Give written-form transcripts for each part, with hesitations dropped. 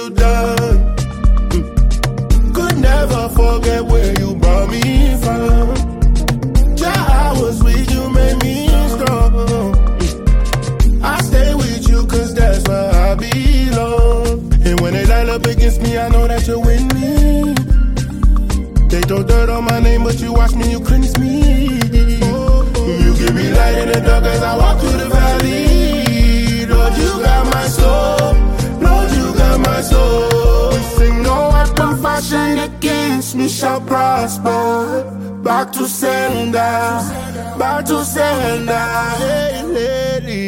you done. Could never forget where you brought me from. I was with you, made me strong. I stay with you cause that's where I belong. And when they line up against me, I know that you win me. They throw dirt on my name, but you watch me, you cleanse me. You give me light in the dark as I walk through the valley. Lord, you got my soul. Lord, you got my soul. Sing no weapon fashioned against me shall prosper. Back to sender, back to sender. Hey, lady.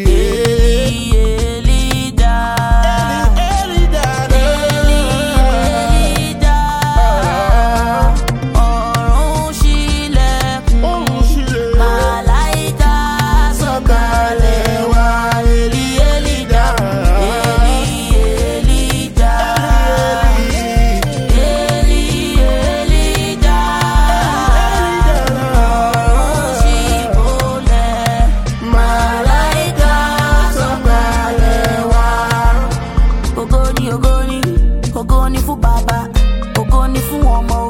Ogoni fún bàbá, ogoni fún ọmọ.